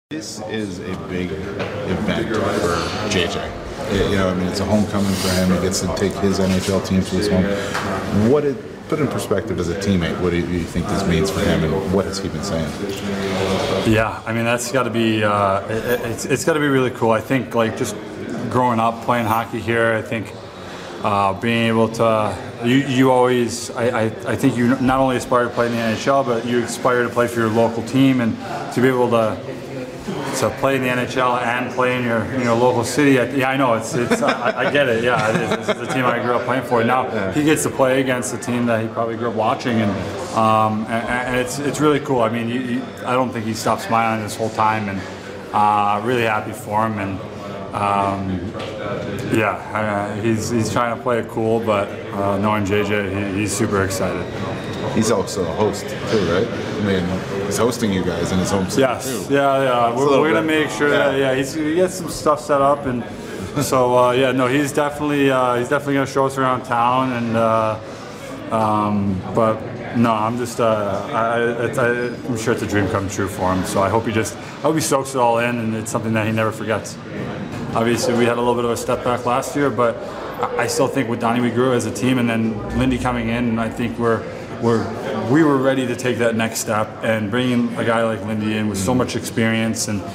This is a big event for JJ. I mean, it's a homecoming for him. He gets to take his NHL team to his home. Put in perspective as a teammate, what do you think this means for him, and what has he been saying? Yeah, I mean, that's got to be it's got to be really cool. I think just growing up playing hockey here, I think being able to you always I think you not only aspire to play in the NHL, but you aspire to play for your local team, and to be able to play in the NHL and play in your local city. Yeah, I know I get it. Yeah, it is. This is the team I grew up playing for. Now he gets to play against the team that he probably grew up watching, and it's really cool. I mean, I don't think he stopped smiling this whole time, and really happy for him. And he's trying to play it cool, but knowing JJ, he's super excited. He's also a host too, right? I mean, he's hosting you guys in his home city too. Yeah. We're gonna make sure that he gets some stuff set up, and so he's definitely gonna show us around town, and but no, I'm just I'm sure it's a dream come true for him. So I hope he soaks it all in, and it's something that he never forgets. Obviously, we had a little bit of a step back last year, but I still think with Donnie we grew as a team, and then Lindy coming in, and I think we were ready to take that next step, and bringing a guy like Lindy in with so much experience and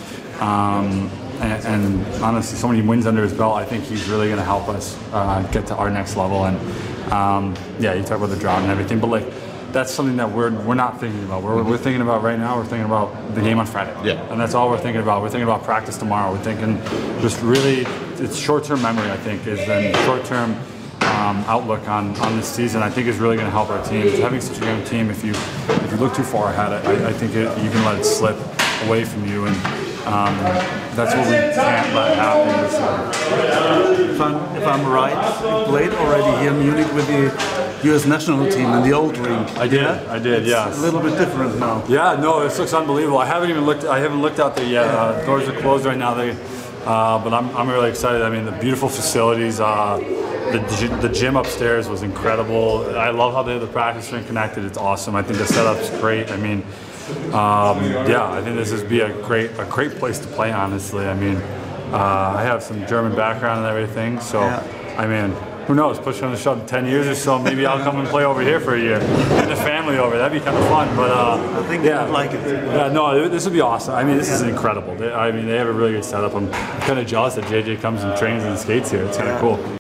honestly so many wins under his belt. I think he's really going to help us get to our next level. And you talk about the drought and everything, but that's something that we're not thinking about. We're thinking about right now. We're thinking about the game on Friday, and that's all we're thinking about. We're thinking about practice tomorrow. We're thinking just really it's short-term memory. I think is then short-term outlook on this season. I think is really going to help our team. Having such a young team, if you look too far ahead, I think you can let it slip away from you, and that's what we can't let happen this year. If I'm right, you played already here in Munich with the U.S. national team in the old rink. I did. Yeah. It's a little bit different now. Yeah, no, this looks unbelievable. I haven't looked out there yet. Doors are closed right now. But I'm really excited. I mean, the beautiful facilities. The gym upstairs was incredible. I love how they have the practice ring connected. It's awesome. I think the setup's great. I mean, I think this would be a great place to play. Honestly, I mean, I have some German background and everything, so I mean, who knows? Push on the shove in 10 years or so, maybe I'll come and play over here for a year. Get the family over. That'd be kind of fun. But I think I'd like it. Yeah, no, this would be awesome. I mean, this is incredible. They have a really good setup. I'm kind of jealous that JJ comes and trains and skates here. It's kind of cool.